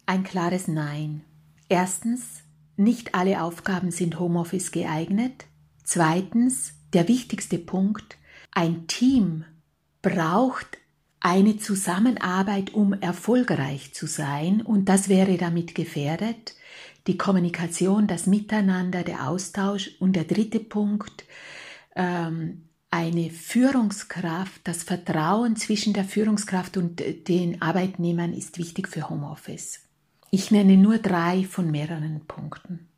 Ein klares Nein. Erstens, nicht alle Aufgaben sind Homeoffice geeignet. Zweitens, der wichtigste Punkt, ein Team braucht eine Zusammenarbeit, um erfolgreich zu sein, und das wäre damit gefährdet. Die Kommunikation, das Miteinander, der Austausch, und der dritte Punkt, eine Führungskraft, das Vertrauen zwischen der Führungskraft und den Arbeitnehmern ist wichtig für Homeoffice. Ich nenne nur 3 von mehreren Punkten.